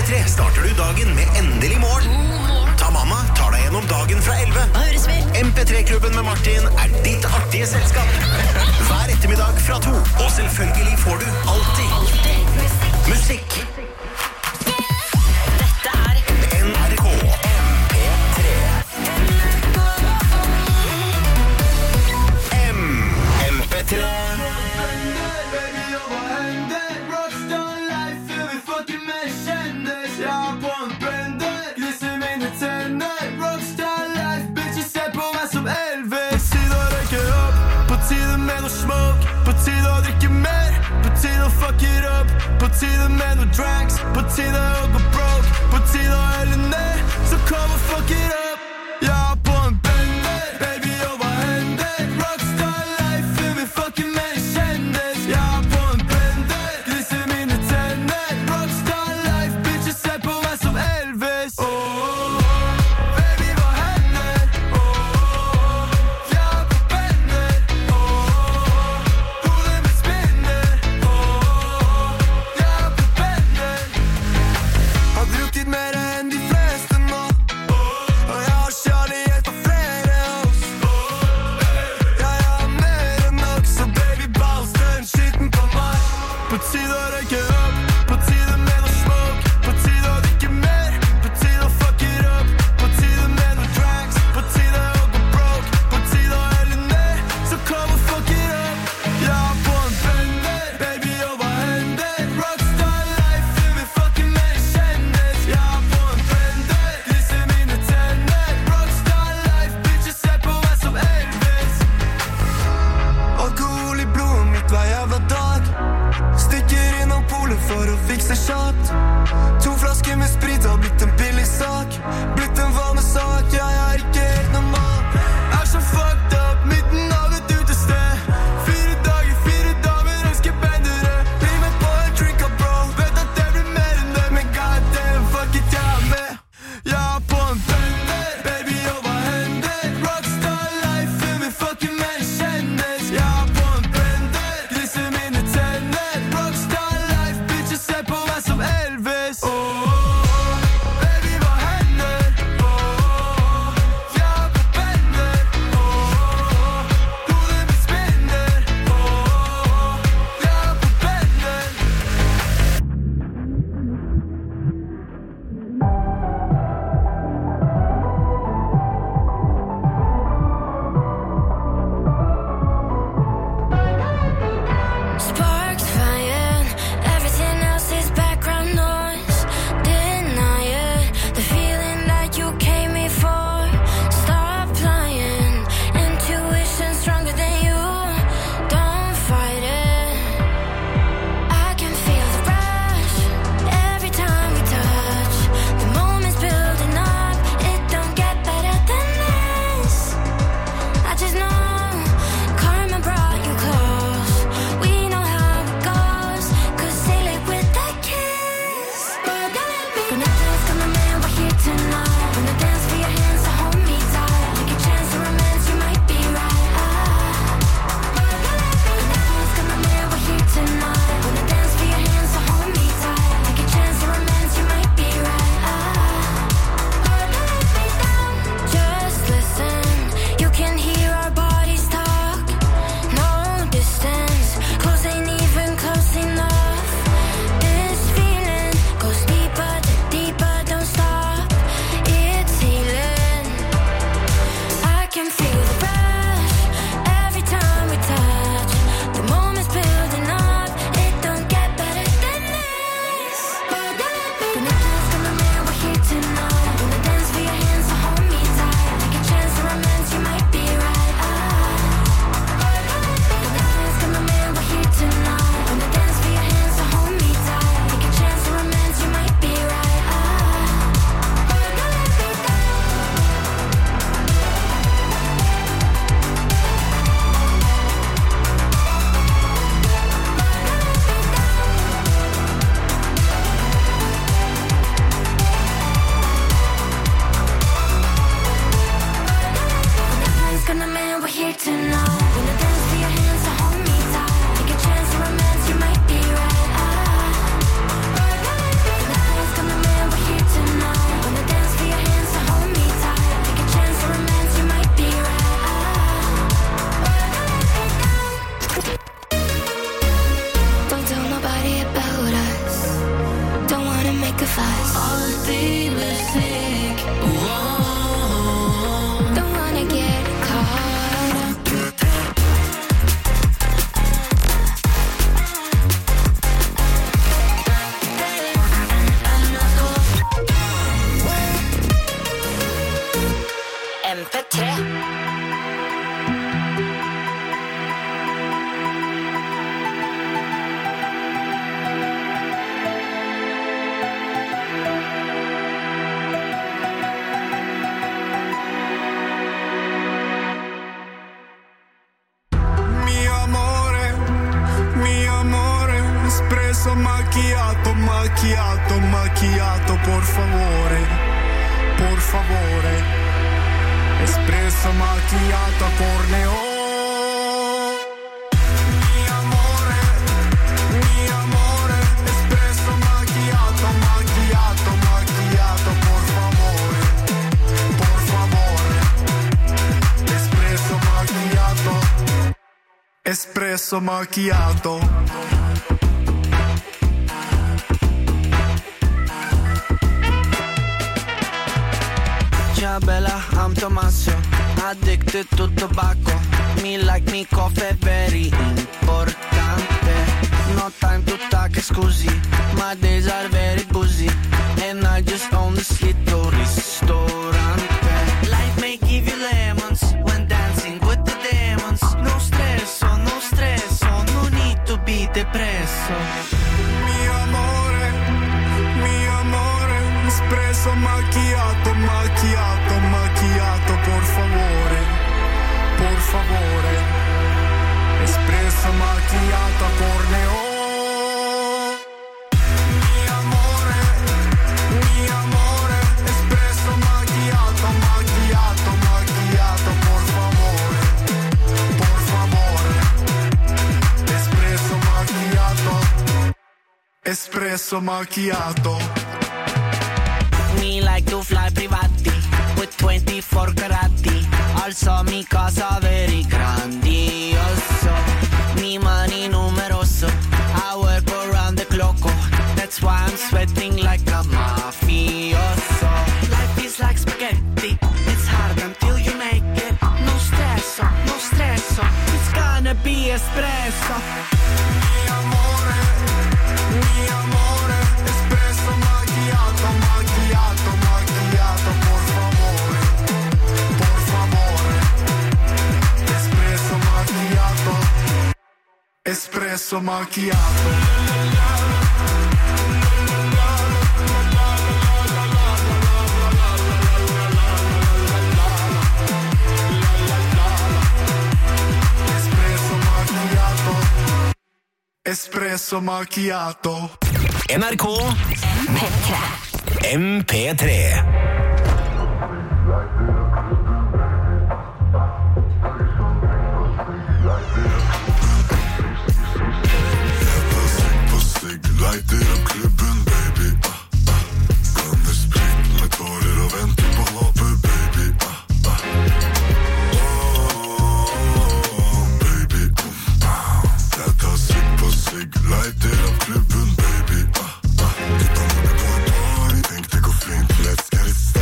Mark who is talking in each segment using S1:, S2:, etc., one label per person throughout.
S1: MP3 starter du dagen med endelig morgen. Tamanna tar deg gjennom dagen fra 11. MP3-klubben med Martin ditt artige selskap. Hver ettermiddag fra 2. Og selvfølgelig får du alltid musikk.
S2: Dette
S1: NRK MP3. MP3.
S3: Fuck it up, på tide med noe drags, på tide å gå broke, på tide å helle ned, så kom og fuck it up. Jeg er på en bender, baby, og hva hender? Rockstar life, jeg vil fucking med en kjendis. Jeg er på en bender, gliser mine tenner. Rockstar life, bitches ser på meg som Elvis. Baby, hva hender? Jeg er på bender. Hodet mitt spinner. Har drukket mer enn de fleste nå, og
S2: fast. Alltid musik. Don't wanna get caught up. MP3.
S3: Macchiato, macchiato, macchiato, por favore, espresso macchiato a corneo. Mi amore, espresso macchiato, macchiato, macchiato, por favore, espresso macchiato, espresso macchiato.
S4: Bella, I'm Tommaso, addicted to tobacco. Me like me coffee, very importante. No time to talk, scusi. My days are very busy, and I just own this little ristorante. Life may give you lemons when dancing with the demons. No stresso, no need to be depresso.
S3: Mi amore, espresso macchiato, macchiato, macchiato, por favore, espresso macchiato a corneo. Mi amore, espresso macchiato, macchiato, macchiato, por favore, espresso macchiato, espresso macchiato.
S4: Me like to fly privati with 24 carati. Also mi casa very grandioso. Mi money numeroso. I work around the clock. That's why I'm sweating like a mafioso. Life is like spaghetti. It's hard until you make it. No stresso. It's gonna be espresso.
S3: Mi amore, espresso macchiato, macchiato, macchiato, por favore, espresso macchiato, espresso macchiato. Espresso macchiato.
S1: NRK MP3.
S5: Lighter opp klubben, baby. Blandet sprit med tårer og venter på håpet, baby. Baby, jeg tar sigg på sigg. Lighter opp klubben, baby. Gutta når det på en party, tenk det går fint. Let's get it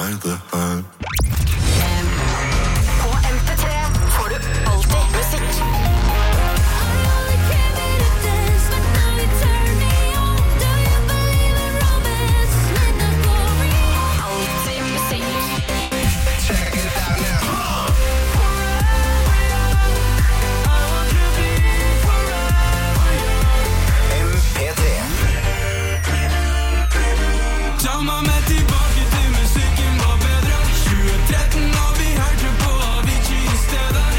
S5: like the high.
S2: På MP3 får du alltid musikk. Alltid musikk.
S1: MP3.
S3: Ta meg med tilbake til musikken var bedre. 2013 og vi hørte på Avicii i stedet.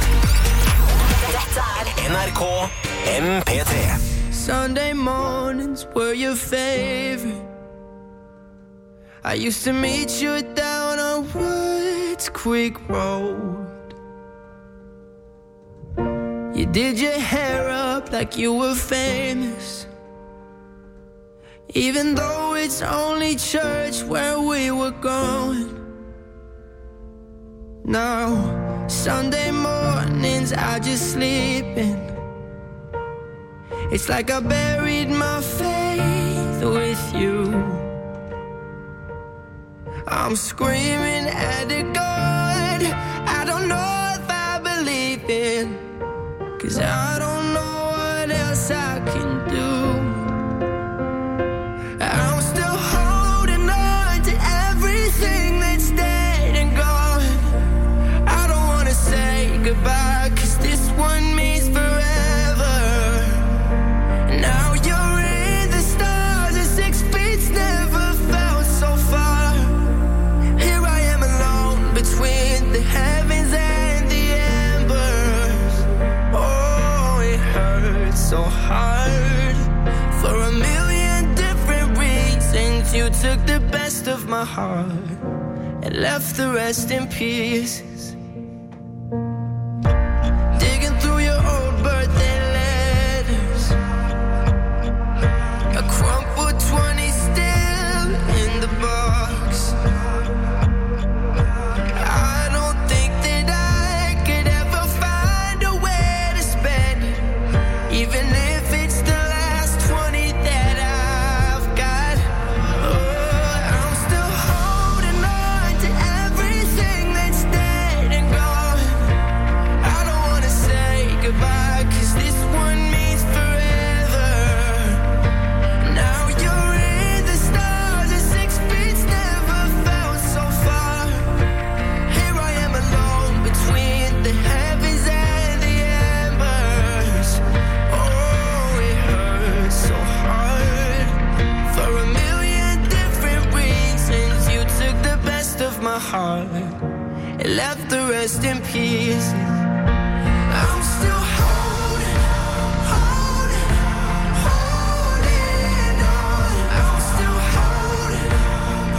S2: Dette er
S1: NRK MP3.
S3: Sunday mornings were your favorite. I used to meet you down on Woods Creek Road. You did your hair up like you were famous, even though it's only church where we were going. Now, Sunday mornings I just sleep in. It's like I buried my faith with you. I'm screaming at the God I don't know if I believe in, 'cause I don't know what else I can do. I'm still holding on to everything that's dead and gone. I don't wanna say goodbye, 'cause this one means forever. Now you're in the stars and 6 feet's never felt so far. Here I am alone between the heavens and the embers. Oh, it hurts so hard. For a million different reasons you took the best of my heart and left the rest in pieces. Digging through your old birthday letters, a crumpled 20 still in the box. I don't think that I could ever find a way to spend it, even if it's the last 20 that I've got. Oh, I'm still holding on to everything that's dead and gone. I don't wanna say goodbye, 'cause this one means forever. Now you're in the stars and 6 feet's never felt so far. Here I am alone between the heavens and the embers. Oh, it hurts so hard. For a million different reasons you took the best of my heart and left the rest in pieces. I'm still holding on. I'm still holding on.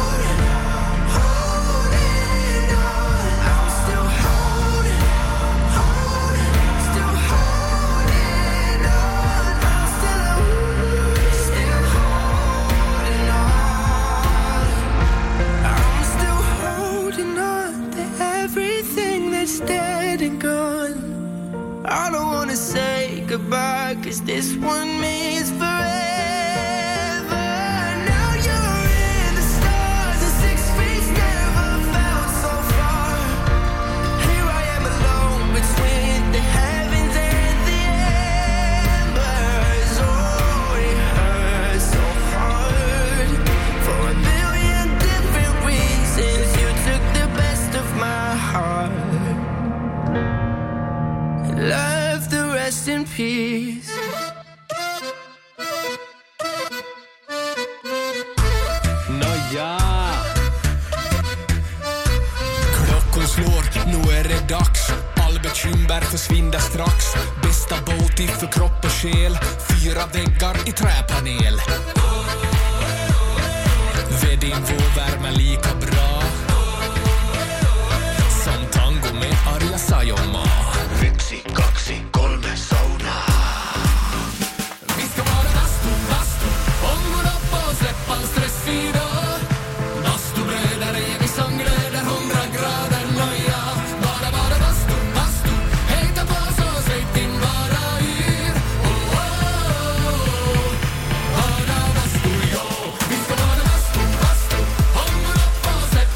S3: I'm still holding on. Still holding on. I'm still holding on. I'm still holding on to everything that's dead and gone. I don't wanna say goodbye, 'cause this one means forever. Now you're in the stars and 6 feet's never felt so far. Here I am alone between the heavens and the embers. Oh, it hurts so hard. For a million different reasons you took the best of my heart and left the rest in peace.
S6: Nåja. Klockan slår, nu är det dags. All bekymmer försvinner strax. Bästa båt för kropp och själ. 4 väggar i träpanel. Vedin får värma lika bra som tango med Arja Saijonmaa.
S1: 1, 2, 3 saunaa.
S6: Vi ska vara bastu, ångon upp och släppa all stress idag. Bastubröder är vi som glöder 100 grader nöja. Bara bastu, hejta på så säg din bara yr. Oh, oh, oh. Bara bastu, ja. Vi ska vara bastu, ångon upp och släppa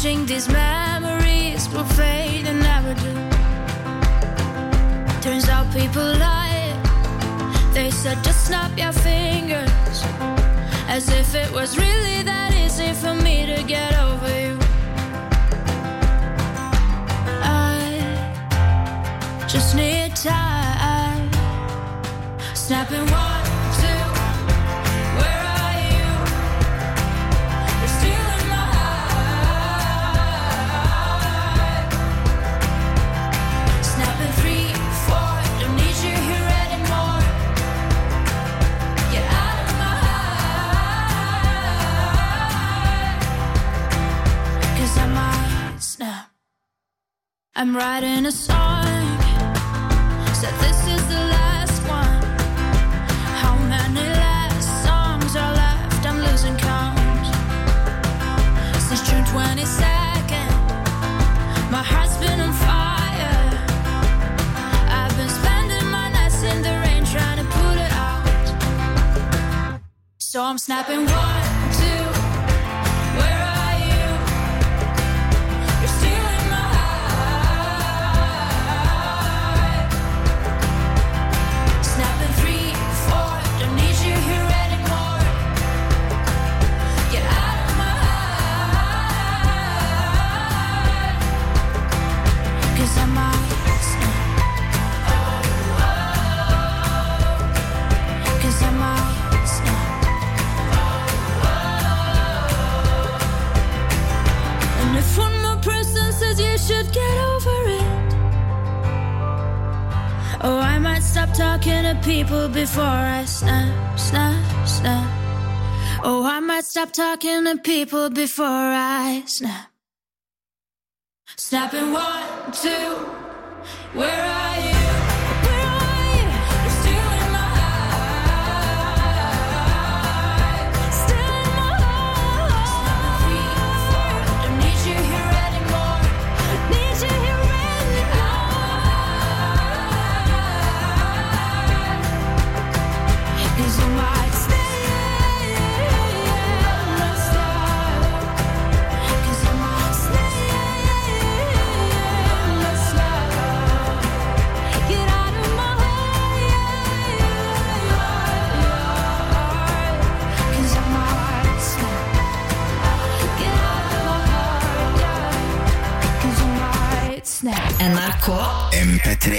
S7: Wishing these memories will fade and never do. Turns out people lie. They said just snap your fingers, as if it was really that easy for me to get over you. I just need time. Snapping 1, 2, where are you? You're still in my heart. Snapping 3, 4, don't need you here anymore. Get out of my heart. 'Cause I might snap. I'm writing a song. Said this is the last one. How many last songs are left? I'm losing count. Since June 22nd, my heart's been on fire. I've been spending my nights in the rain trying to put it out. So I'm snapping 1, 2, where are you? You're still in my heart. Snapping 3, 4, don't need you here anymore. Get out of my heart. 'Cause I might snap. 'Cause I might snap. And if one more person says you should get over it, oh, I might stop talking to people before I snap, snap, snap. Oh, I might stop talking to people before I snap. Snapping 1, 2, where are you? Where are you? You're still in my heart. Still in my heart. Snapping 3, 4, don't need you here anymore. Need you here anymore. 'Cause I might stay, not stop. 'Cause I might stay, not stop. Get out of my heart. 'Cause I might stop. Get out of my heart, yeah. 'Cause I might snap.
S8: NRK
S1: MP3.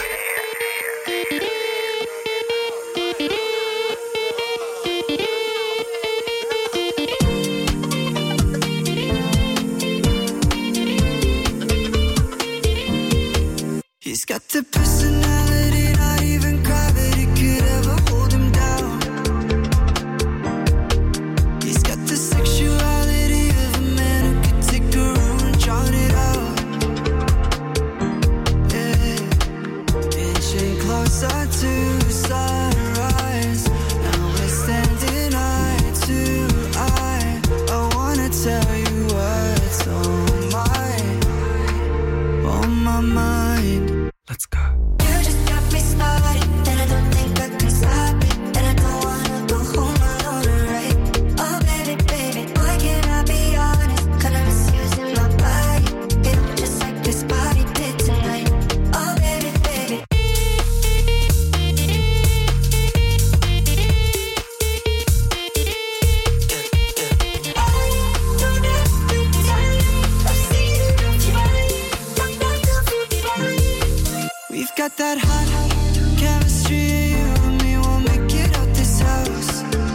S3: He's got the personality not even gravity could ever hold him down. He's got the sexuality of a man who could take a room and drown it out. Yeah. Inching closer to sunrise. Now we're standing eye to eye. I wanna tell you what's on my mind. Let's go.
S7: You just got me started, and I don't think I can stop it. And I don't wanna go home alone, right? Oh baby, baby, why can't I be honest? 'Cause I'm misusing my body, feel just like this body did tonight. Oh baby, baby.
S3: We've got that hot chemistry, you and me won't make it out this house.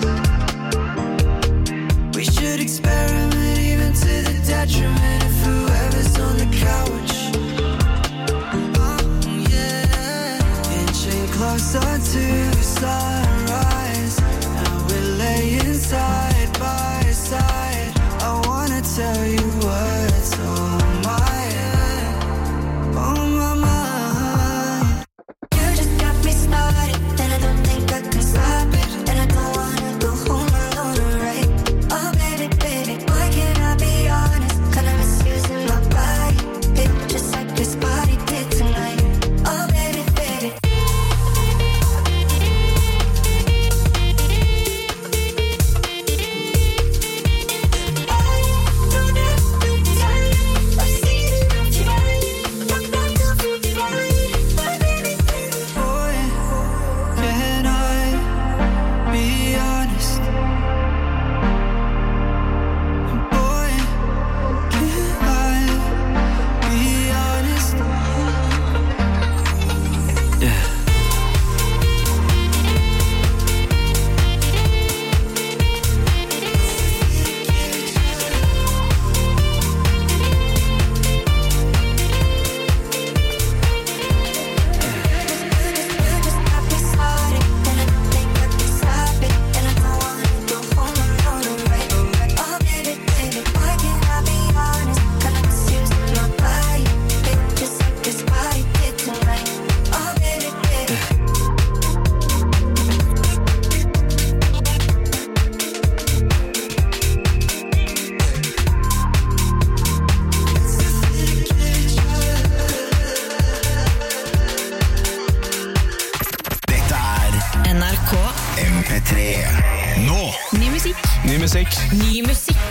S3: We should experiment even to the detriment of whoever's on the couch. Oh yeah, inching closer to sunrise. Now we're laying side by side. I wanna tell you what's on my mind.
S8: musikk.
S2: Ny musikk.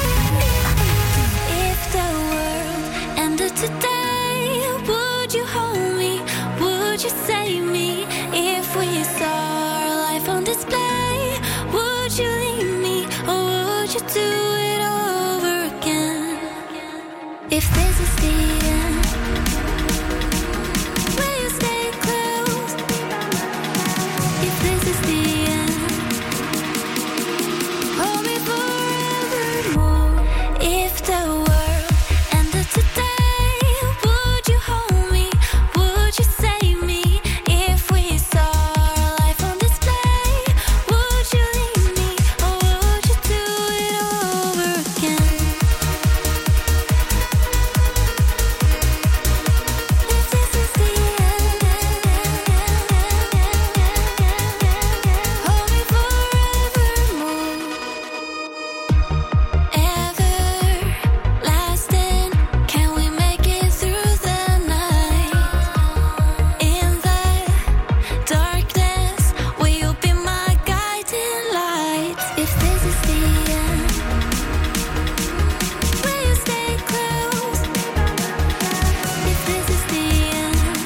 S7: If the world ended today, would you hold me? Would you save me? If we saw our life on display, would you leave me? Or would you do it over again? If this is the end, will you stay close? If this is the end, hold me forevermore. If the world ended today, would you hold me? Would you save me? If we saw our life on display, would you leave me? Or would you do it over again? If this is the end, hold me forevermore. Everlasting, can we make it through the night? In the darkness, will you be my guiding light? If this is the end, will you stay close? If this is the end,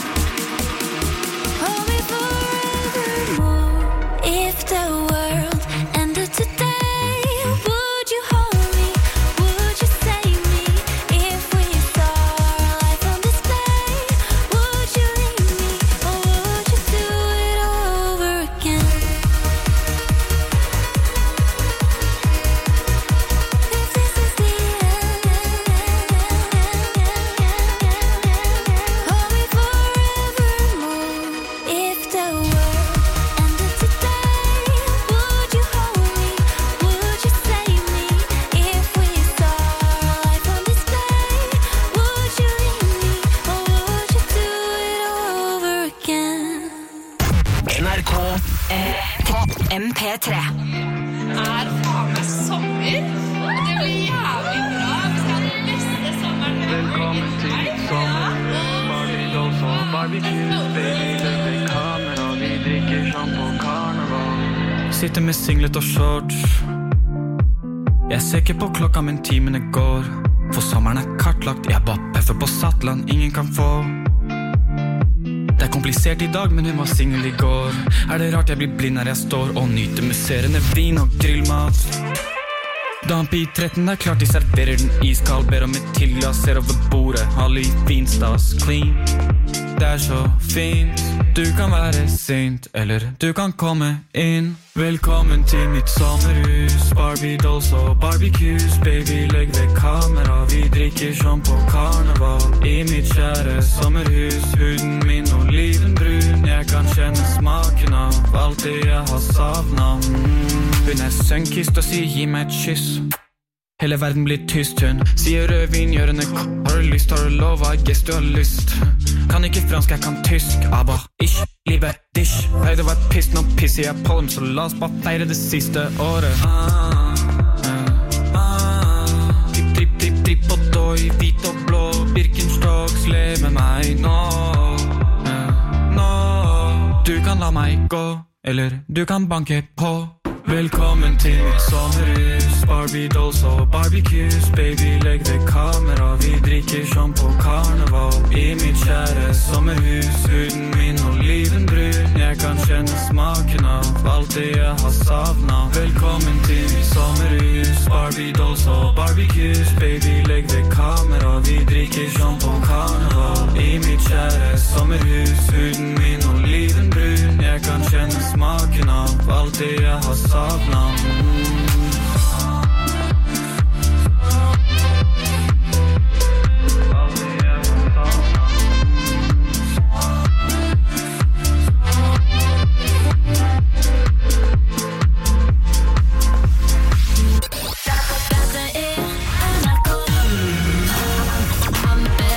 S7: hold me forevermore. If the world ended today, would you hold me? Would you save me? If we saw our life on display, would you leave me? Or would you do it over again? If this is the end, hold me forevermore. If the world ended today, would you hold me? Would you save me? If we saw our life on display, would you leave me? Or would you do it over again?
S1: NRK
S2: MP3.
S9: Er faen meg sommer. Og det blir jævlig bra. Vi skal ha den beste sommeren vi har
S3: Velkommen til sommer. Barbie dolls og barbecues. Baby, løper kamera. Vi drikker sånn på karneval.
S10: Sitter med singlet og shorts. Jeg ser ikke på klokka, men timene går. For sommeren er kartlagt. Jeg bare peffer på sattland, ingen kan få. Det er komplisert i dag, men hun var singel i går. Er det rart jeg blir blind når jeg står og nyter musserende vin og grillmat? Damp i 13 er klart de serverer den iskald. Ber om et tilglass, ser over bordet. Halv i finstas, clean. Det er så fint. Du kan være sint, eller du kan komme inn. Velkommen til mitt sommerhus. Barbie dolls og barbecues. Baby, legg ved kamera. Vi drikker som på karneval. I mitt kjære sommerhus. Huden min olivenbrun. Jeg kan kjenne smaken av alt det jeg har savnet. Hun er sønkist og sier gi meg et kyss. Hele verden blir tyst, hun sier rødvin, gjørende har du lyst, har du lov, I guess du har lyst. Kan ikke fransk, jeg kan tysk, aber ich liebe dich. Hei, det var et piss, nå pisser jeg på dem, så la oss bare feire det siste året. Tripp, tripp, tripp, tripp og døy, hvit og blå, Birkenstocks, lev med meg nå. Du kan la meg gå, eller du kan banke på. Velkommen til mitt sommerhus. Barbie dolls og barbecues. Baby, legg ved kamera. Vi drikker som på karneval. I mitt kjære sommerhus. Huden min olivenbrun. Jeg kan kjenne smaken av alt det jeg har savnet. Velkommen til mitt sommerhus. Barbie dolls og barbecues. Baby, legg ved kamera. Vi drikker som på karneval. I mitt kjære sommerhus. Huden min olivenbrun. Jeg kan kjenne smaken av alt det jeg har savnet.
S7: Dette er NRK.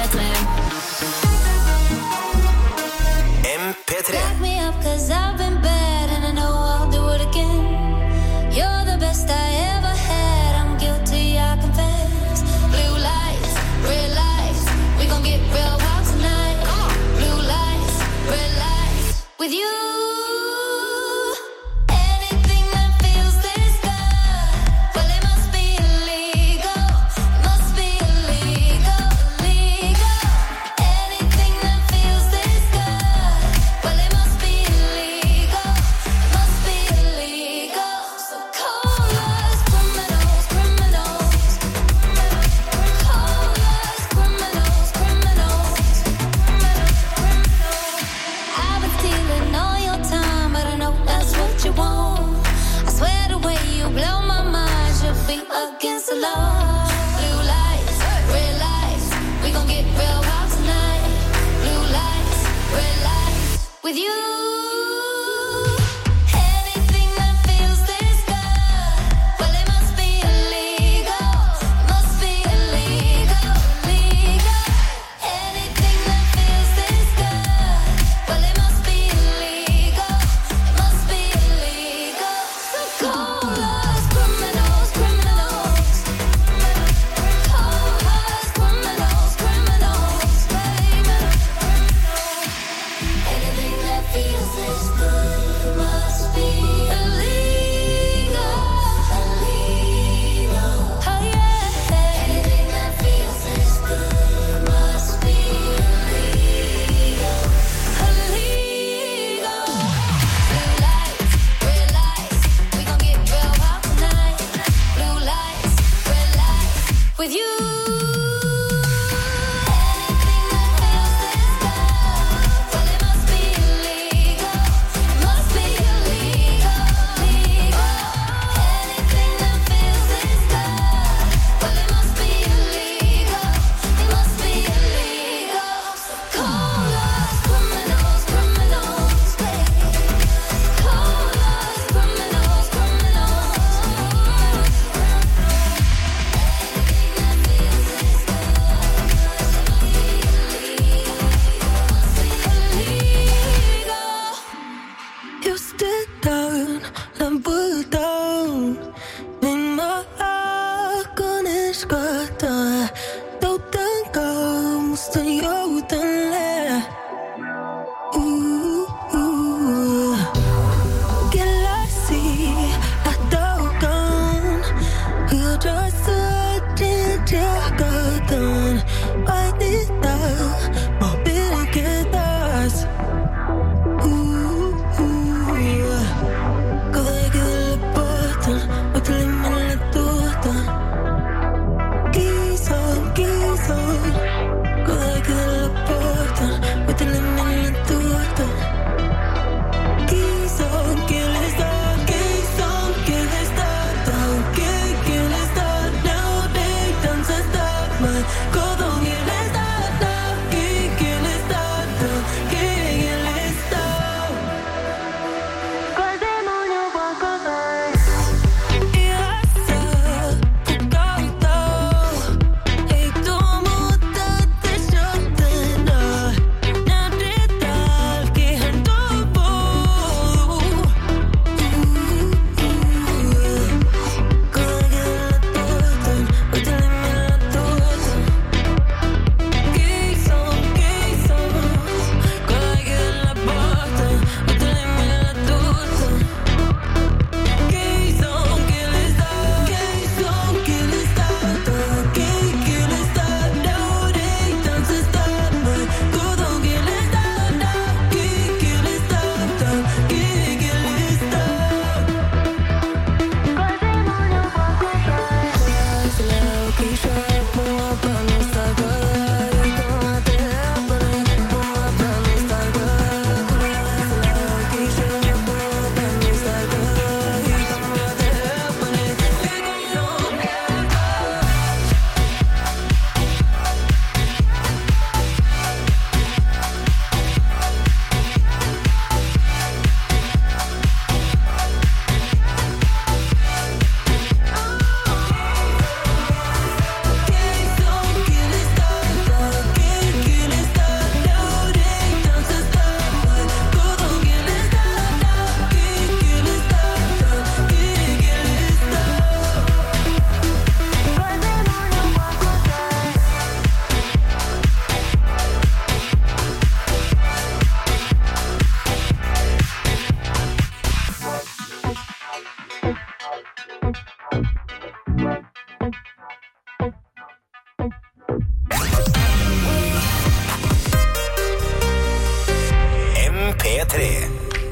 S1: MP3.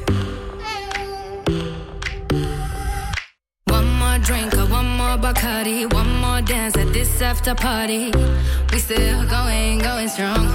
S8: One more drink or one more Bacardi, one more dance at this after party. We still going strong.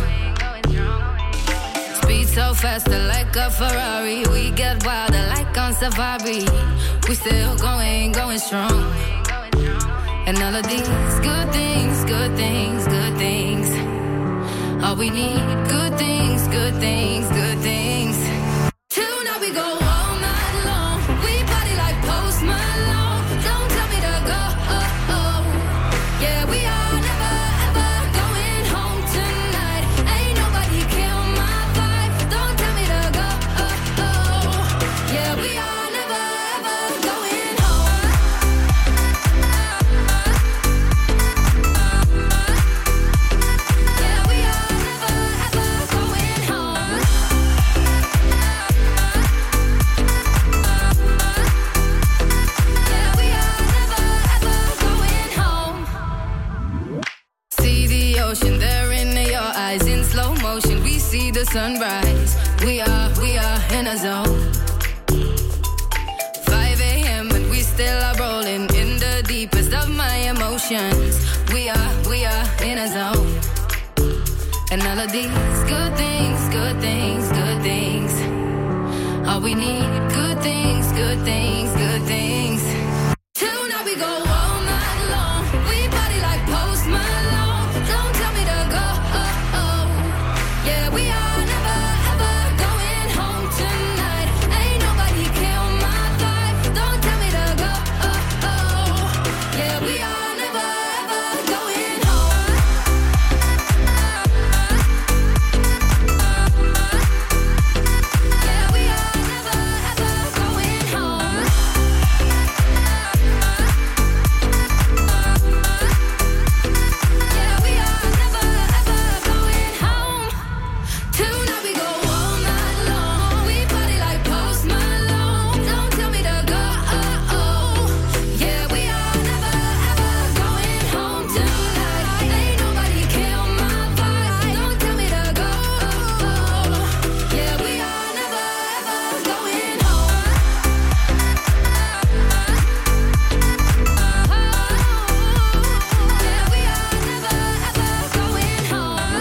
S8: Speed so faster like a Ferrari. We get wilder like on safari. We still going strong. And all of these good things, good things, good things. All we need, good things, good things, good things. Till now we go all night long. We party like Post Malone. Don't tell me to go. Yeah, we are never ever going home tonight. Ain't nobody kill my vibe. Don't tell me to go. Yeah, we are never ever going home. Yeah, we are never ever going home. Yeah, we are never ever going home. See the ocean there in your eyes in slow motion. We see the sunrise. We are in a zone. 5 a.m. and we still are rolling in the deepest of my emotions. We are in a zone. And all of these good things, good things, good things. All we need, good things, good things, good things. Till now we go all night long. We party like Post Malone. Don't tell me to go. Yeah, we are never ever going home tonight. Ain't nobody kill my vibe. Don't tell me to go. Yeah, we are never ever going home. Yeah, we are never ever going home. Yeah, we are never ever going home. Till now we go all night long. We party like Post Malone. Don't tell me to go. Yeah, we are never ever going home tonight. Ain't nobody kill my vibe. Don't tell me to go. Yeah, we are never ever going home. Yeah, we are never ever going home.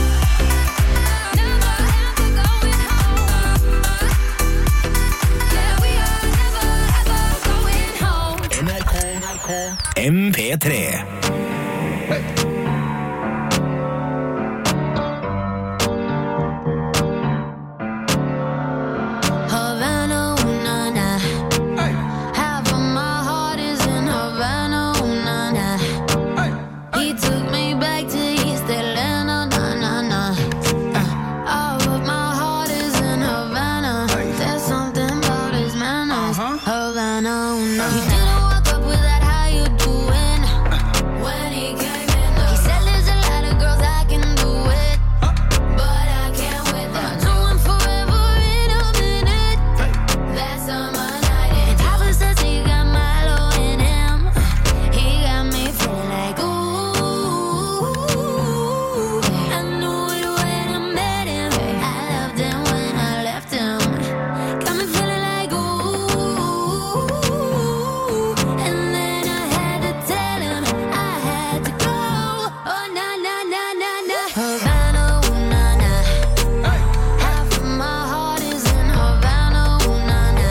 S8: Never ever going home. Yeah, we are never ever going home.
S1: MP3.
S7: Havana, ooh, na, na. Half of my heart is in Havana, ooh, na, na. He took me back to East Atlanta, na, na, na. All of my heart is in Havana. There's something about his manners. Havana, ooh, na. He didn't walk up with that, how you doing? When he came in, he said there's a lot of girls I can do it, but I can't with them. No one forever in a minute. That's on my night. And Papa says he got Milo in him. He got me feeling like ooh. I knew it when I met him. I loved him when I left him. Got me feeling like ooh. And then I had to tell him I had to go. Oh na na na na na. Havana, ooh, na na. Half of my heart is in Havana, ooh, na na.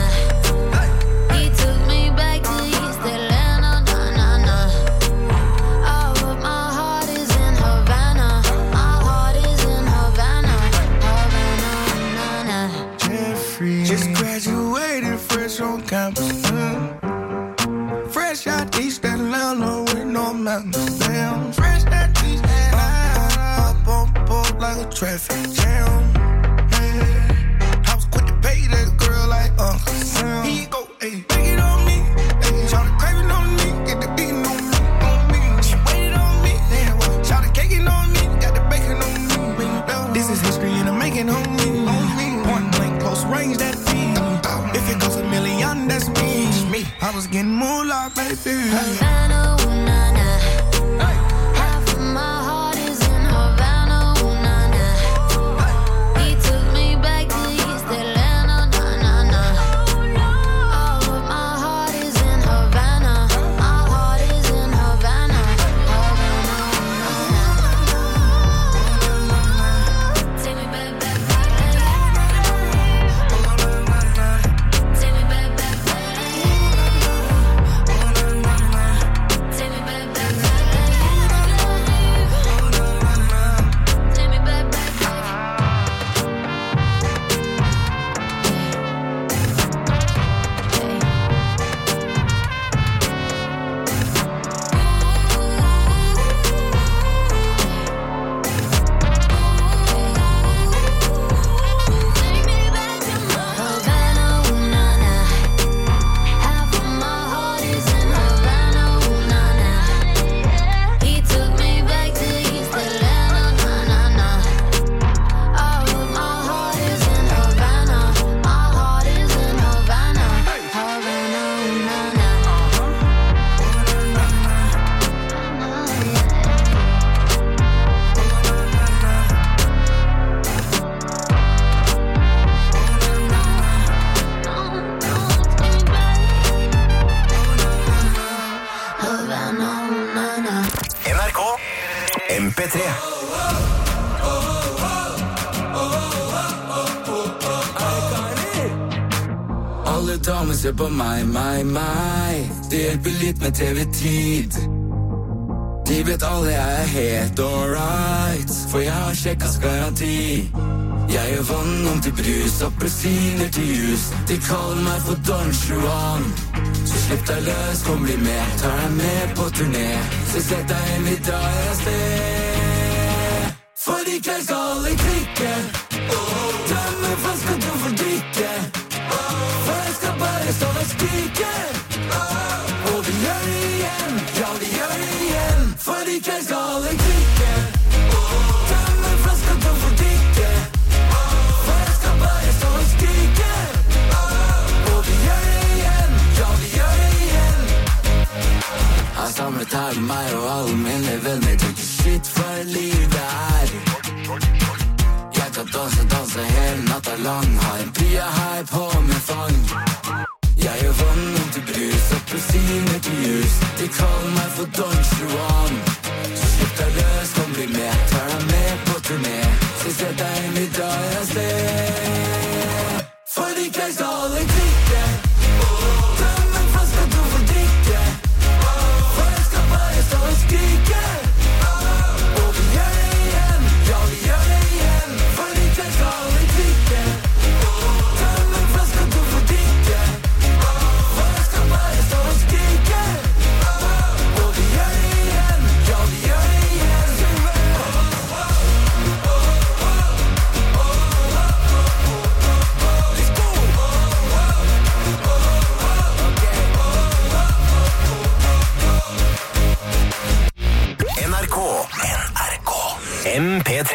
S7: He took me back to East Atlanta, na na na. All of my heart is in Havana. My heart is in Havana, Havana, na na.
S3: Jeffrey just graduated fresh on campus. Fresh out East Atlanta with no mountains. Damn, fresh out East Atlanta. Up on board like a traffic jam. Yeah. I was quick to pay that girl like Uncle Sam. Here you go, ayy, take it on me. Ayy, shout the craving on me, get the beating on me, on me. She waited on me, yeah, well, shout the caking on me, got the bacon on me. This is history and I'm making on me. Point blank, close range, that beat. If it goes $1 million, that's me. I was getting moolah, baby.
S7: Havana, ooh, na na. Half of my
S11: Alle damer ser på meg. Det hjelper litt med TV-tid. De vet alle jeg er helt alright, for jeg har sjekkas garanti. Jeg gjør vann om til brus, appelsiner til jus. De kaller meg for Don Juan. Så slipp deg løs, kom bli med. Tar deg med på turné. Så sett deg inn, vi drar av sted. For i kveld skal alle klikke. Dømme flaska du får drikke. For jeg skal bare stå og skrike. Og vi gjør det igjen, ja vi gjør det igjen. For i kveld skal alle klikke. Dømme flaska du får drikke. For jeg skal bare stå og skrike. Og vi gjør det igjen, ja vi gjør det igjen. Jeg har samlet her med meg og alle mine venner. Drikker shit for livet her. Jeg kan danse hele natta lang. Har en pia her på min fang. Jeg gjør vann om til brus, appelsiner til jus. De kaller meg for Don Juan. Så slipp deg løs, kom bli med. Tar deg med på turné. Så sett deg inn, vi drar av sted. For i kveld skal alle klikke. Dømme flaska du får drikke. For jeg skal bare stå og skrike. Og vi gjør det igjen, ja vi gjør det igjen. For i kveld skal alle klikke. Dømme flaska du får drikke. For jeg skal bare stå og skrike. Og vi gjør det igjen, ja vi gjør det igjen.
S1: NRK MP3.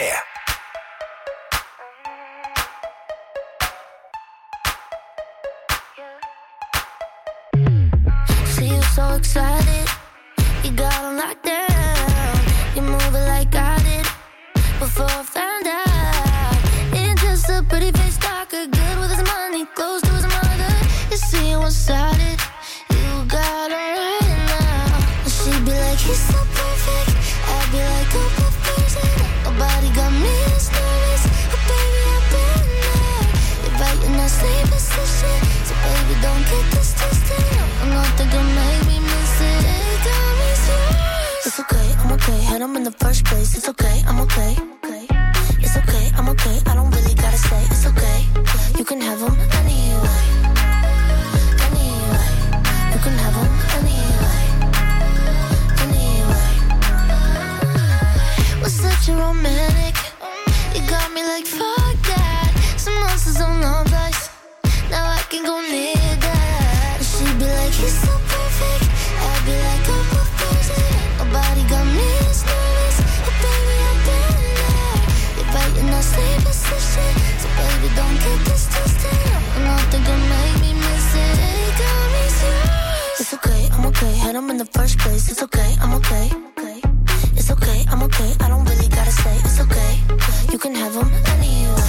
S7: See you so excited, you got on lockdown. You move it like I did before I found out. Ain't just a pretty face talker, good with his money, close to his mother. You see one-sided, you got her right now. And she'd be like, he's so perfect. I'd be like, oh, what person? Nobody got me this nervous. Oh, baby, I've been there. You're right in that same position. So, baby, don't get this twisted. I'm not thinking make me miss it. Hey, got me serious. It's okay, I'm okay. Had him in the first place. It's okay, I'm okay. It's okay, I'm okay. I don't really gotta say it's okay. You can have him anyway. Anyway. You can have him anyway. Anyway. Was such a romantic. You got me like fuck that. Some monsters on the dice. Now I can go near that. She'd be like, he's so perfect. I'd be like, oh, what person? Nobody got me this nervous. Oh, baby, I've been there. You're right in that same position. So, baby, don't get this twisted. I'm not thinking make me miss it. Hey, got me serious. It's okay, I'm okay. Had him in the first place. It's okay, I'm okay. It's okay, I'm okay. I don't really gotta say it's okay. You can have him anyway.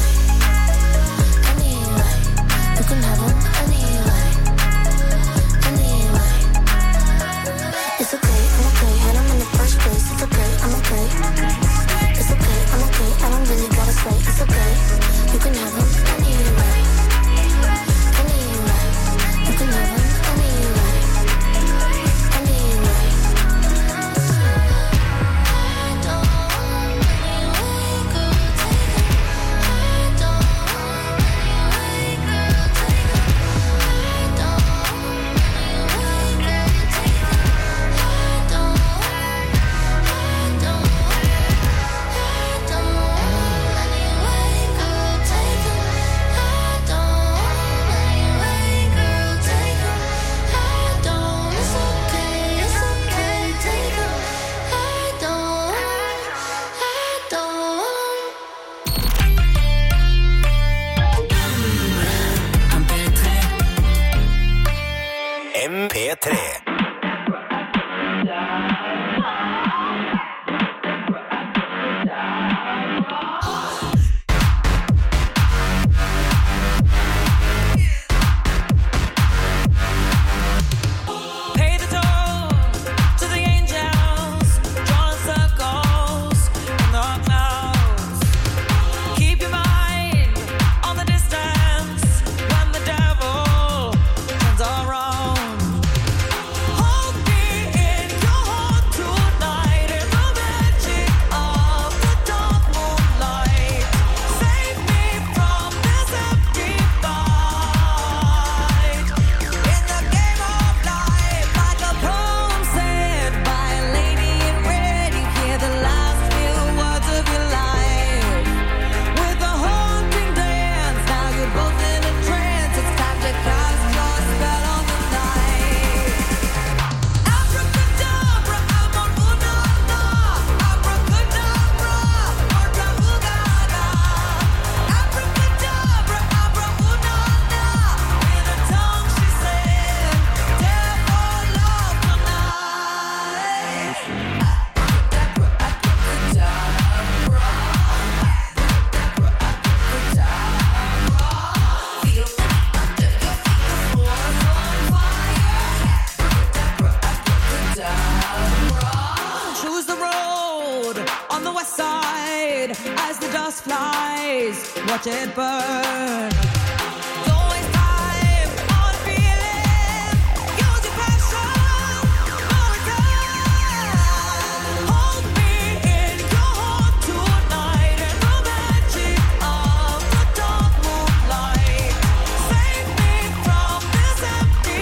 S12: on the west side as the dust flies. Watch it burn. Don't waste time on feeling. Use your passion. No return. Hold me in your heart tonight in the magic of the dark moonlight. Save me from this empty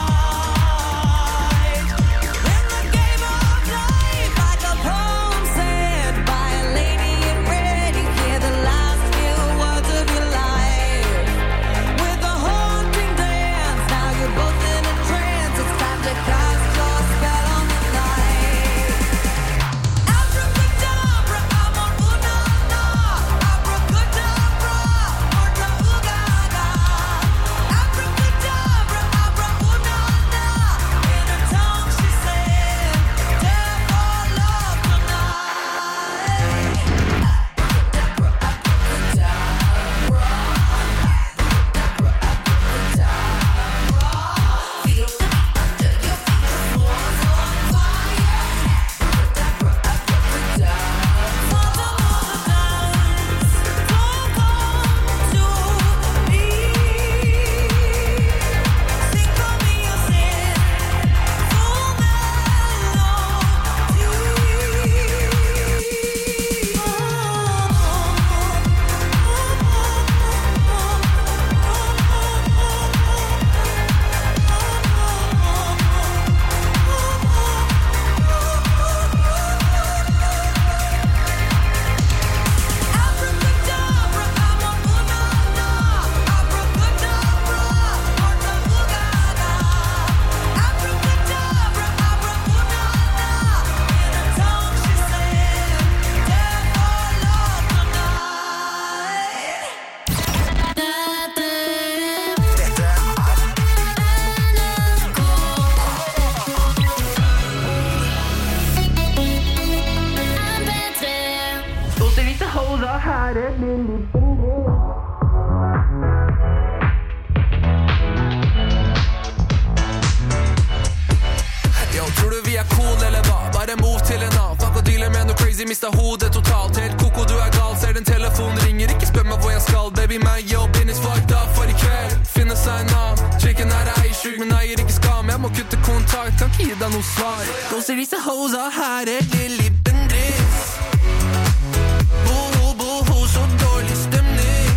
S12: fight. In the game of life, like a poem said by a lady in red, you hear the last few words of your life. With a haunting dance, now you're both in a trance. It's time to cast your spell on the night. Abracadabra, amor, una, na. Abracadabra, orta, ugaga. Abracadabra, abra, una, na. In her tongue she said, "Death or love tonight."
S3: Yo, tror du vi er cool eller hva? Bare move til en annen. Fuck og dealer med noe crazy, mistet hodet totalt. Helt koko, du er gal, ser den telefonen ringer. Ikke spør meg hvor jeg skal, baby, my yo, business fucked up for i kveld. Finne seg en annen. Chicken er ei sjuk, men eier ikke skam. Jeg må kutte kontakt, kan ikke gi deg noe svar. Doser disse hosa her er lille bendris. Boho, boho, så dårlig stemning.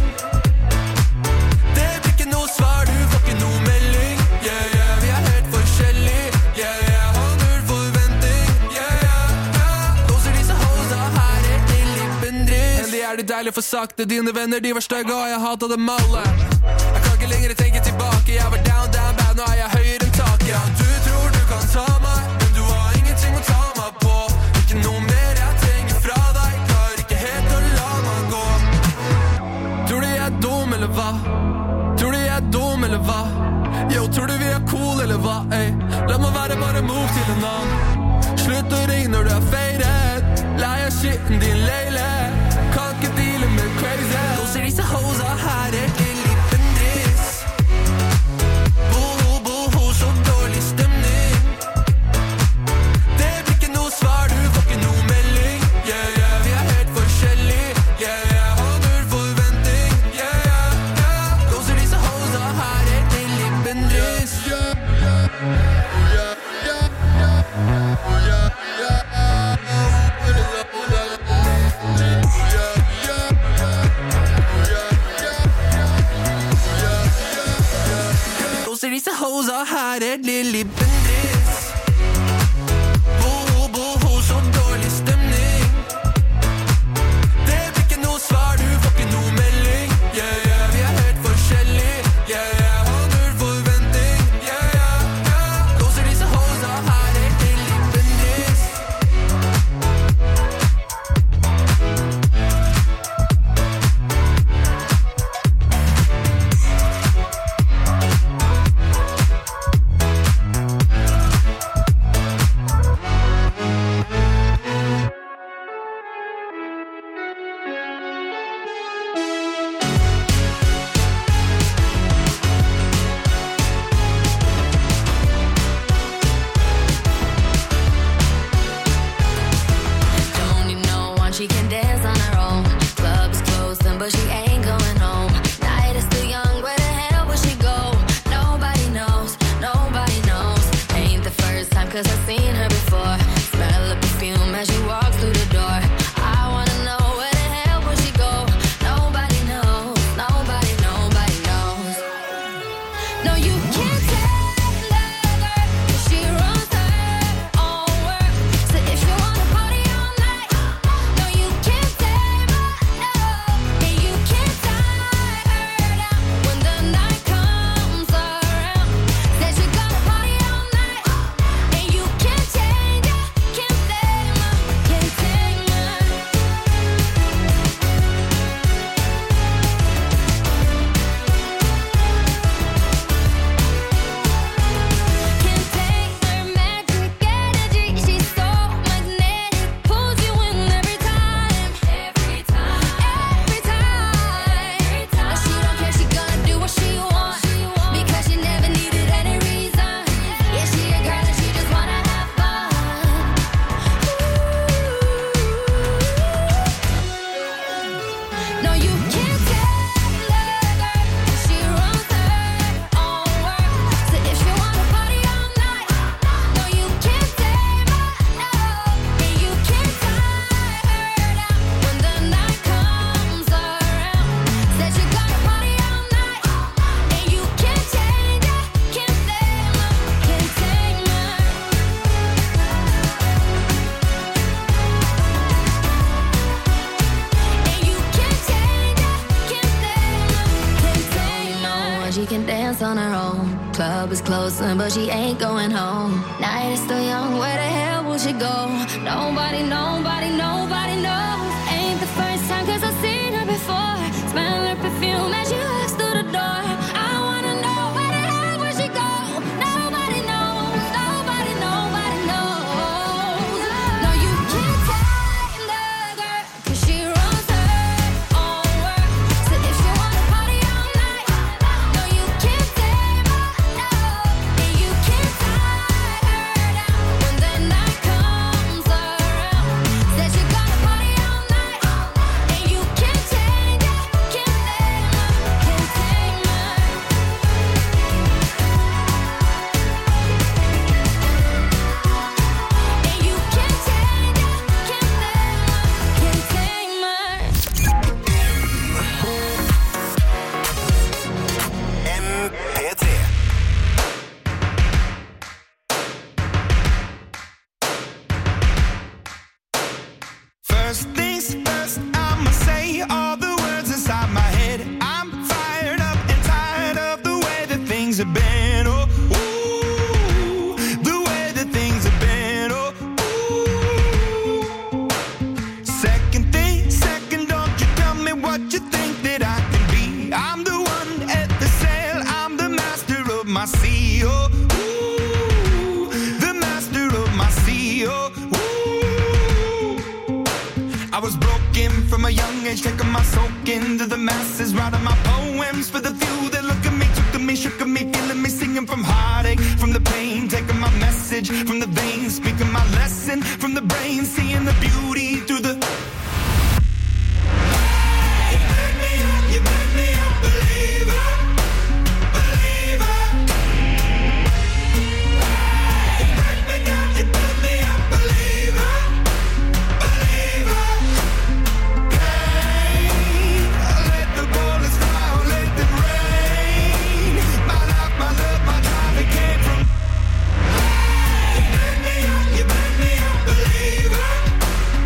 S3: Det blir ikke noe svar, du får ikke noe melding. Yeah, yeah, vi er helt forskjellige. Yeah, yeah, har null forventing. Yeah, yeah, yeah. Doser disse hosa her er lille bendris. Endelig er det deilig for sakte. Dine venner, de var stygge, og jeg hatet dem alle. Jeg kan ikke lenger tenke tilbake. Jeg var down, down bad, nå er jeg høyere enn taket. Ja, du tror du kan ta meg, men du har ingenting å ta meg på. Ikke noe mer jeg trenger fra deg. Klarer ikke helt å la meg gå. Tror du jeg er dum, eller hva? Tror du jeg er dum, eller hva? Yo, tror du vi er cool, eller hva? Ey, la meg være, bare move til en annen. Slutt å ringe når du er faded. Lei av skitten din leile. Kan ikke deale med crazy. Doser disse hosa her er lille bendris. Boho, boho, så dårlig stemning. Det blir ikke noe svar, du får ikke noe melding. Yeah, yeah, vi er helt forskjellige. Yeah, yeah, har null forventing. Yeah, yeah, yeah. Doser disse hosa her er lille bendris. Doser disse hosa her er lille bendris. Boho, boho, så dårlig stemning. Det blir ikke noe svar, du får ikke noe melding. Yeah, yeah, vi er helt forskjellige. Yeah, yeah, har null forventing. Yeah, yeah, yeah. Doser disse hosa her er lille bendris.
S8: one, she can dance on her own. Club's closing, but she ain't going home. Night is still young, where the hell will she go? Nobody knows, nobody knows. Ain't the first time, cause I've seen her before. Smell of perfume as she walks through the door. I wanna know where the hell will she go? Nobody knows, nobody knows. No, you can't tell her, cause she runs her own world. So if you wanna party all night, no, you can't tame her, no. And you can't tie her down when the night comes around. Said you gotta party all night, and you can't change her, can't tame her, can't tame her. Can't take her magic energy. She's so magnetic, pulls you in every time. Every time. And she don't care, she gonna do what she wants. Because she never needed any reason. Yeah, she a girl and she just wanna have fun. No, you can't tell her, cause she runs her own world. So if you wanna party all night, no, you can't tame her, no. And you can't tie her down when the night comes around. Said you gotta party all night, and you can't change her, can't tame her, can't tame her. And you can't change her, can't tame her, can't tame her. No, she can dance on her own. Club is closing, but she ain't going home. Night is still young, where the hell will she go? Nobody knows. Ain't the first time, cause I've seen her before. Smell her perfume as she walks through the door. I wanna know where the hell will she go? Nobody knows. No, you can't tame the girl, cause she runs her own world. So if you wanna party all night, no, you can't tame her, no. And you can't tie her down when the night comes around. Said you gotta party all night, and you can't change her, can't tame her, can't tame her. And you can't change her, can't tame her, can't tame her.
S1: MP3.
S3: First things first, I'ma say all the words inside my head. I'm fired up and tired of the way that things have been. Oh, ooh, the way that things have been. Oh, ooh. Second thing, second, don't you tell me what you think that I can be. I'm the one at the sail, I'm the master of my sea. Oh, ooh, the master of my sea. Oh, ooh. I was broken from a young age, taking my soak into the masses, writing my poems for the few that look at me, took to me, shook at me, feeling me, singing from heartache, from the pain, taking my message from the veins, speaking my lesson from the brain, seeing the beauty through the. You make me a believer, believer. You break me down, you build me a believer, believer. Let the bullets fly, let them rain. My life, my love, my drive, it came from. You make me a believer,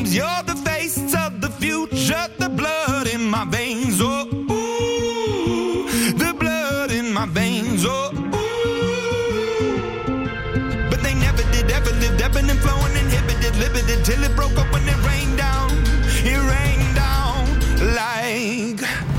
S3: names. You're the face of the future, the blood in my veins. Oh, ooh, the blood in my veins. Oh, ooh. But they never did, ever lived, ebbing and flowing, inhibited, limited, till it broke up when it rained down. It rained down like.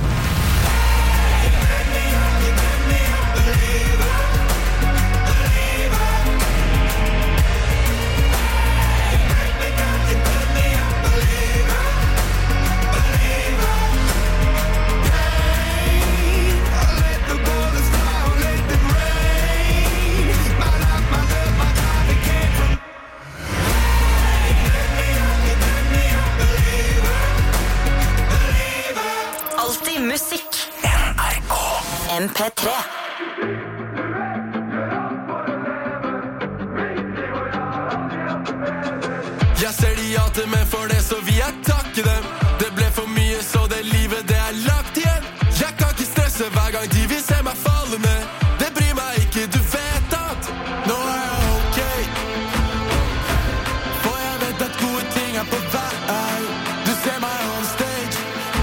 S2: Musikk. NRK MP3.
S6: Jeg ser de hater meg for det, så vil jeg takke dem. Det ble for mye, så det livet det er lagt igjen. Jeg kan ikke stresse hver gang de vil se meg falle ned. Det bryr meg ikke, du vet at nå er jeg ok. For jeg vet at gode ting er på vei. Du ser meg on stage.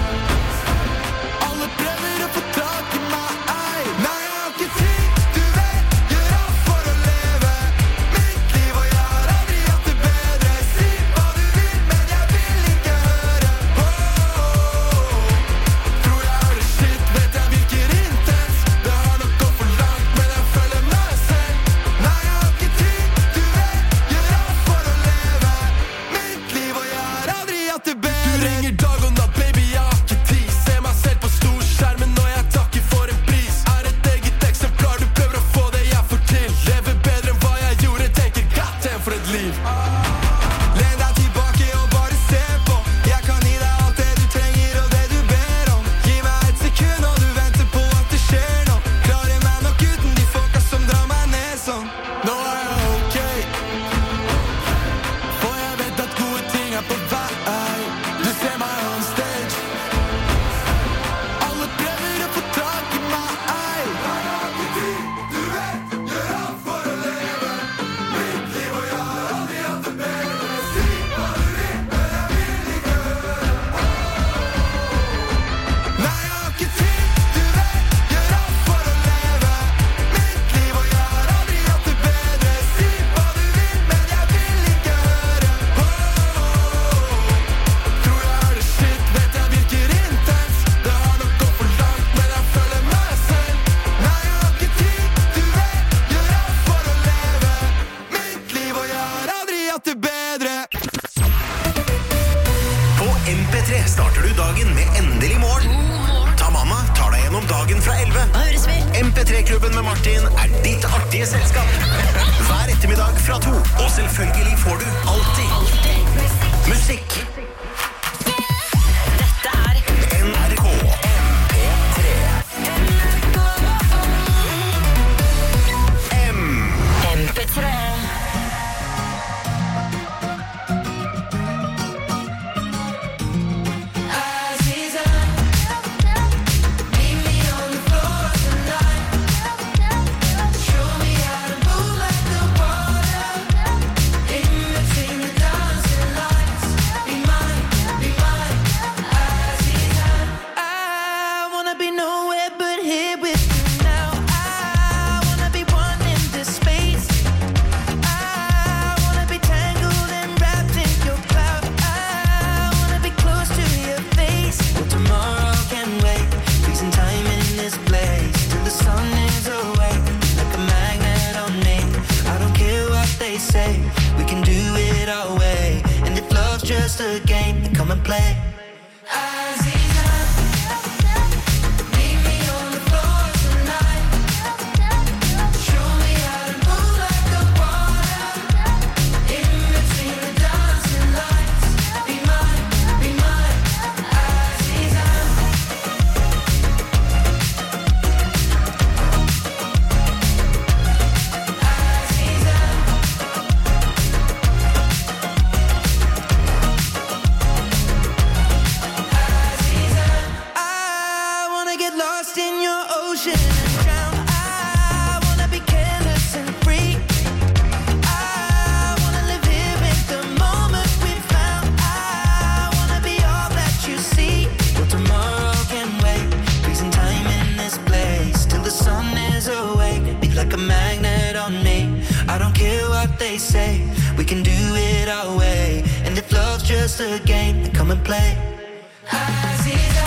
S6: Alle prøver å få tak i meg. Nei, jeg har ikke tid, du vet. Gjør alt for å leve mitt liv, og jeg har aldri hatt det bedre. Si hva du vil, men jeg vil ikke høre. Tror jeg hører shit, vet jeg virker intens. Det har nok gått for langt, men jeg føler meg selv. Nei, jeg har ikke tid, du vet. Gjør alt for å leve mitt liv, og jeg har aldri hatt det bedre. Du ringer dag og natt, baby, jeg har ikke tid. Se meg selv på storskjermen når jeg takker for en pris. Er et eget eksemplar, du prøver å få det jeg får til. Lever bedre enn hva jeg gjorde, tenker goddamn for et liv. Len deg tilbake og bare se på. Jeg kan gi deg alt det du trenger og det du ber om. Gi meg et sekund og du venter på at det skjer nå. Klarer meg nok uten de folka som drar meg ned sånn. Nå er jeg ok. For jeg vet at gode ting er på vei. Du ser meg on stage. Alle prøver å få tak i meg. Nei, jeg har ikke tid, du vet. Gjør alt for å leve mitt liv, og jeg har aldri hatt det bedre. Si hva du vil, men jeg vil ikke høre. Nei, jeg har ikke tid, du vet. Gjør alt for å leve mitt liv, og jeg har aldri hatt det bedre. Si hva du vil, men jeg vil ikke høre. Tror jeg hører shit, vet jeg virker intens. Det har nok gått for langt, men jeg føler meg selv. Nei, jeg har ikke tid, du vet. Gjør alt for å leve mitt liv, og jeg har aldri hatt det bedre.
S1: På MP3 starter du dagen med Endelig morgen. Tamama tar deg gjennom dagen fra 11. MP3-klubben med Martin er ditt artige selskap. Hver ettermiddag fra 2. Og selvfølgelig får du alltid musikk.
S2: Dette er
S1: NRK MP3
S2: MP3.
S12: I wanna be nowhere but here with you now. I wanna be one in this space. I wanna be tangled and wrapped in your cloud. I wanna be close to your face. Well, tomorrow can wait. Freezing time in this place till the sun is away. Like a magnet on me. I don't care what they say. We can do it our way. And if love's just a game, then come and play.
S13: on me. I don't care what they say, we can do it our way. And if love's just a game, then come and play. Aziza,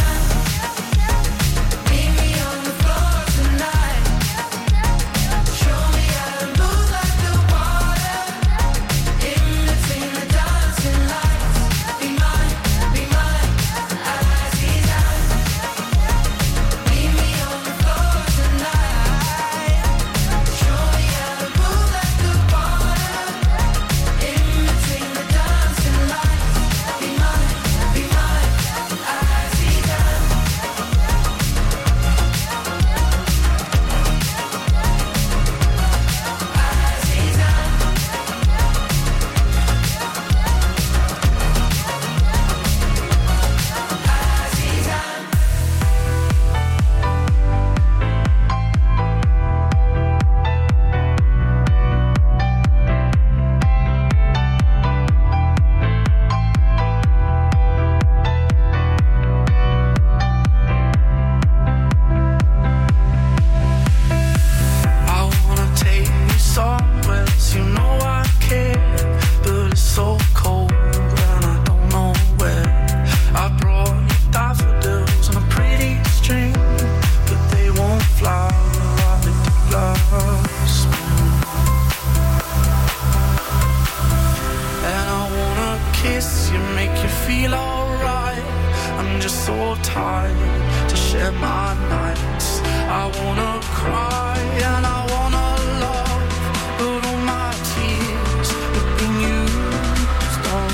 S13: meet me on the floor tonight. Show me how to move like the water. In between the dancing lights. Be mine, Aziza. Meet me on the floor tonight. Show me how to move like the water. In between the dancing lights. Be mine, Aziza.
S3: I wanna take you somewhere, you know I care, but it's so cold and I don't know where. I brought you daffodils on a pretty string, but they won't fly like the glass. And I wanna kiss you, make you feel alright. I'm just so tired to share my nights. I wanna cry and I wanna love, but all my tears have been used on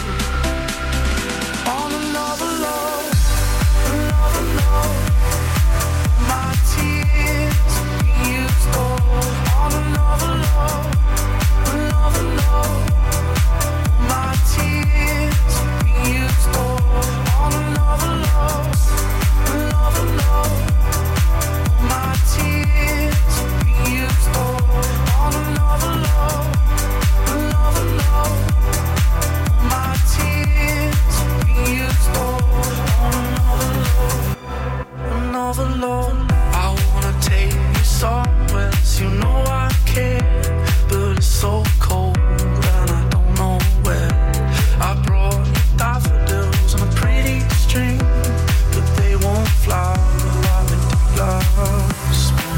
S3: another love, another love. My tears have been used on another love, another love. My tears have been used on another love, another love. My tears have been used on another love, another love. My tears have been used on another love. I wanna take you somewhere, you know I care, but it's so cold and I don't know where. I brought you daffodils on a pretty string, but they won't fly like the glass.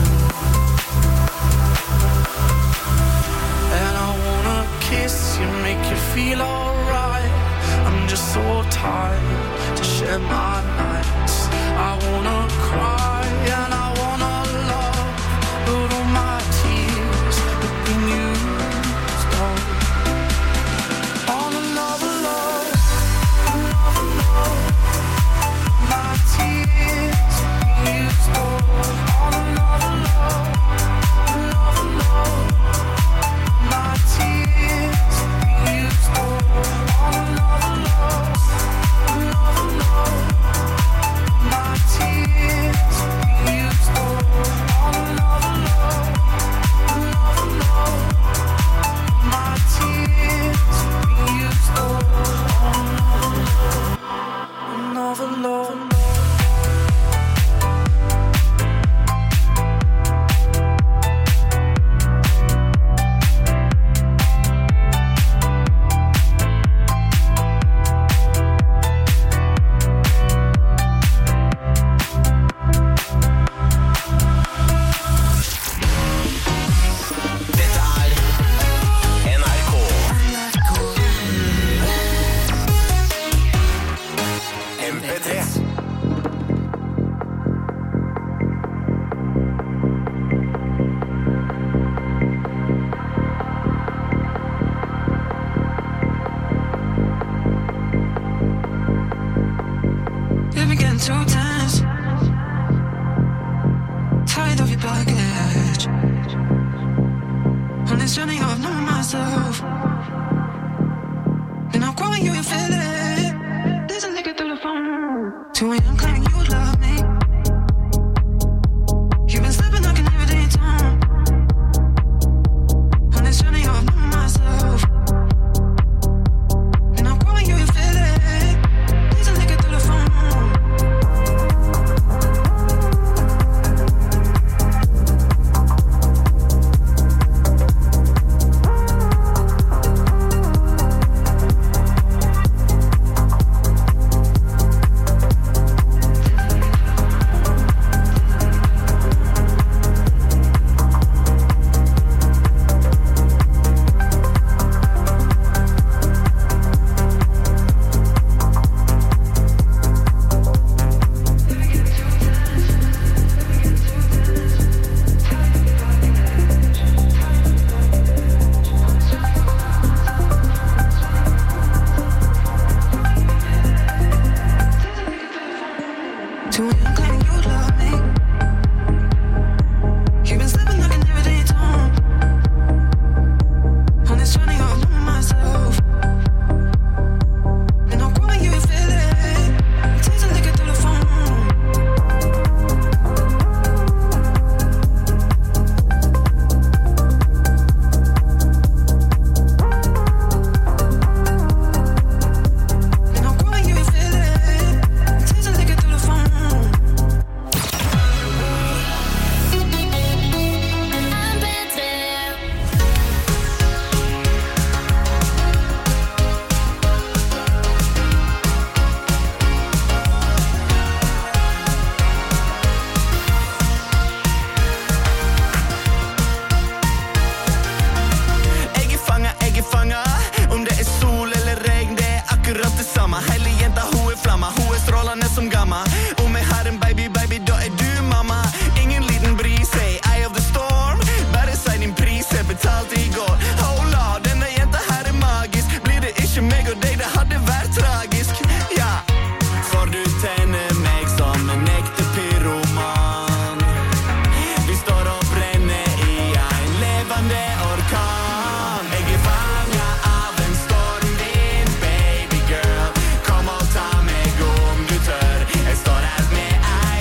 S3: And I wanna kiss you, make you feel alright. I'm just so tired to share my nights. I wanna cry and I wanna love, but all my tears have been used on another love, another love. My tears have been used on another love, another love. My tears have been used on another love, another love. My tears have been used on another love, another love. My tears have been used on another love.
S1: Dette er NRK. MP3.
S13: You've been getting too tense, tired of your baggage. On this journey I've known myself,